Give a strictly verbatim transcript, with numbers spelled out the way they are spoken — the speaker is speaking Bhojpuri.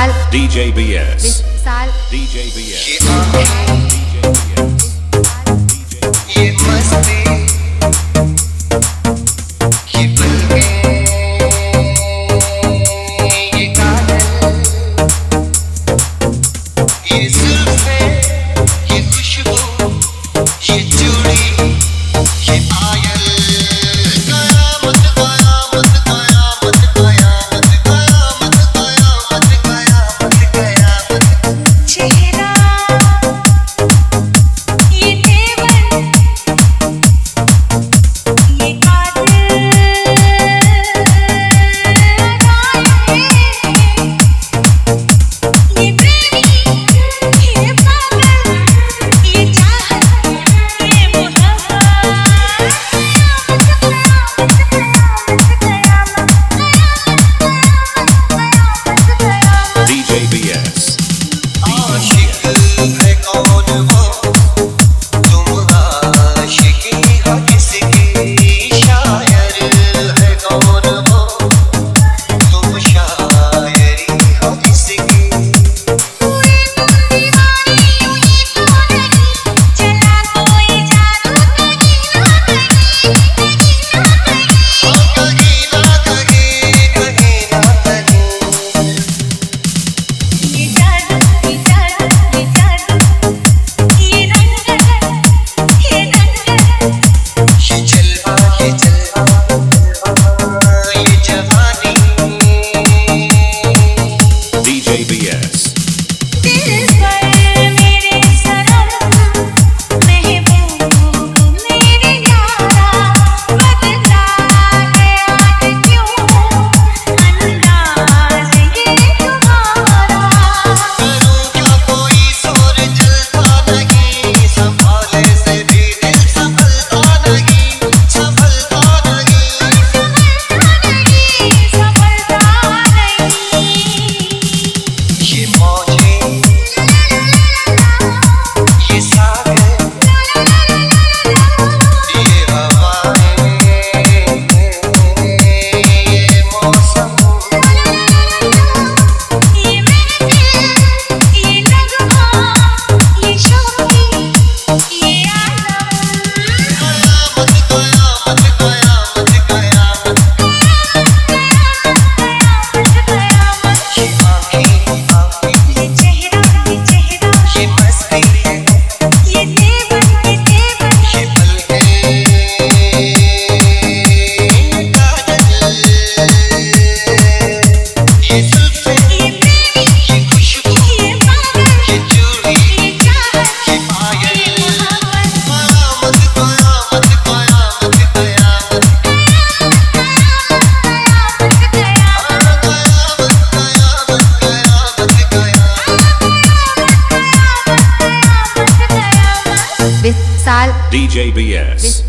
Vissal D J B S Vissal D J B S ये आँखें ये मस्ती ये पलकें ये काजल ये जुल्फ़ें ये खुशबू ये चूड़ी ये पायल कयामत कयामत कयामत कयामत कयामत कयामत कयामत कयामत चेहरा ये देवर ये कातिल ये प्रेमी ये पागल ये चाहत ये मोहब्बत D J B S आशिक है कौन वो तुम आशिकी हो किसकी शायर है कौन वो तुम शायरी हो किसकी पूरे दीवानी यूं ही तो नहीं चला कोई जादू कहीं ना कहीं कहीं ना कहीं कहीं ना कहीं ये जादू ये जादू ये जादू ये रंग ये रंग ये जलवा ये जलवा ये जवानी D J B S दिल पर मेरे सनम महबूब मेरे यारा बदला गया है क्यों अंदाज़ ये तुम्हारा करूं क्या कोई जोर चलता नहीं संभाले से भी दिल संभलता नहीं संभलता नहीं संभलता नहीं ये मौजें ये सागर ये हवाएं ये मौसम ये महफिल ये नगमा ये शौक़ी ये आलम कयामत कयामत कयामत कयामत ये आँखें आँखें ये चेहरा ये चेहरा ये मस्ती है ये देवर ये देवर ये पलकें काजल ये जुल्फ़ें ये प्रेमी ये खुशबू ये पागल ये चूड़ी ये चाहत ये पायल ये मोहब्बत कयामत कयामत कयामत कयामत Vissal D J B S